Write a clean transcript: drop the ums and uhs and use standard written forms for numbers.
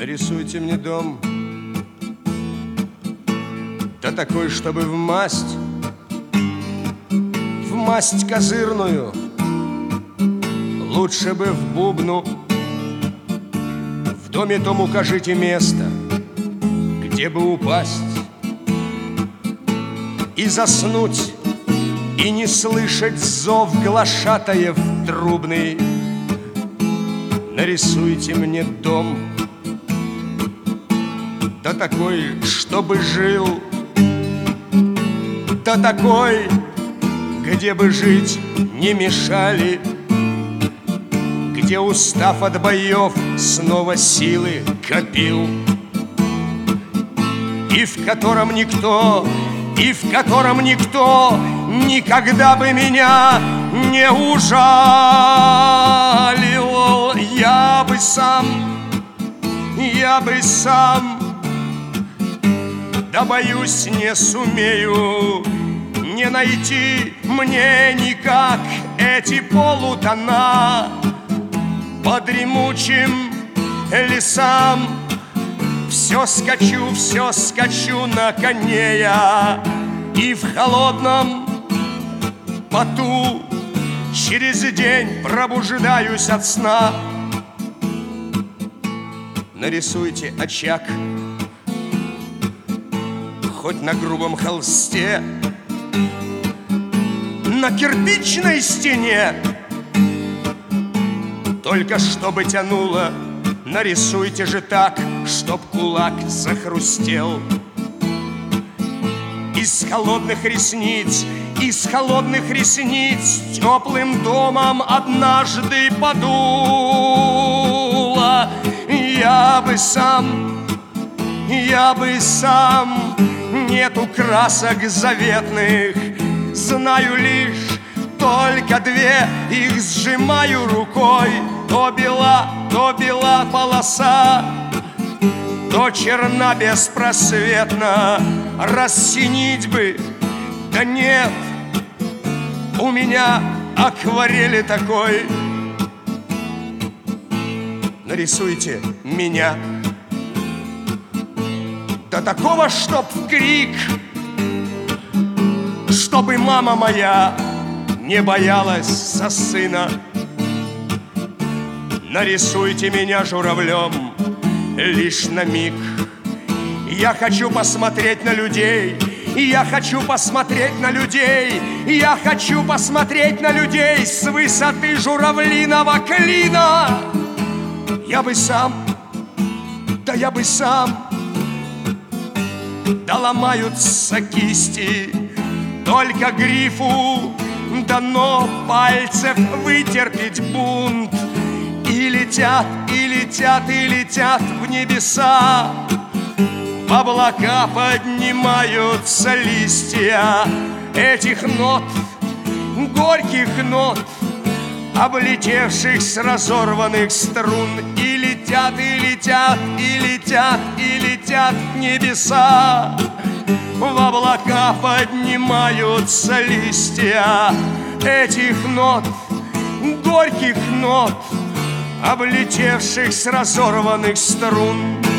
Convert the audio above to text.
Нарисуйте мне дом, да такой, чтобы в масть козырную, лучше бы в бубну. В доме том укажите место, где бы упасть и заснуть, и не слышать зов глашатаев трубный. Нарисуйте мне дом, да такой, чтобы жил, да такой, где бы жить не мешали, где, устав от боев, снова силы копил, и в котором никто никогда бы меня не ужалил. Я бы сам, да боюсь, не сумею не найти мне никак эти полутона по дремучим лесам. Все скачу на коне я, и в холодном поту через день пробуждаюсь от сна. Нарисуйте очаг, хоть на грубом холсте, на кирпичной стене, только чтобы тянуло. Нарисуйте же так, чтоб кулак захрустел. Из холодных ресниц теплым домом однажды подуло. Я бы сам, нету красок заветных, знаю лишь только две, их сжимаю рукой. То бела полоса, то черна беспросветно. Рассинить бы, да нет у меня акварели такой. Нарисуйте меня, да такого, чтоб в крик, чтобы мама моя не боялась за сына. Нарисуйте меня журавлем лишь на миг. Я хочу посмотреть на людей, я хочу посмотреть на людей, я хочу посмотреть на людей с высоты журавлиного клина. Я бы сам, да ломаются кисти, только грифу дано пальцев вытерпеть бунт. И летят в небеса, в облака поднимаются листья этих нот, горьких нот, облетевших с разорванных струн. И летят в небеса, в облака поднимаются листья этих нот, горьких нот, облетевших с разорванных струн.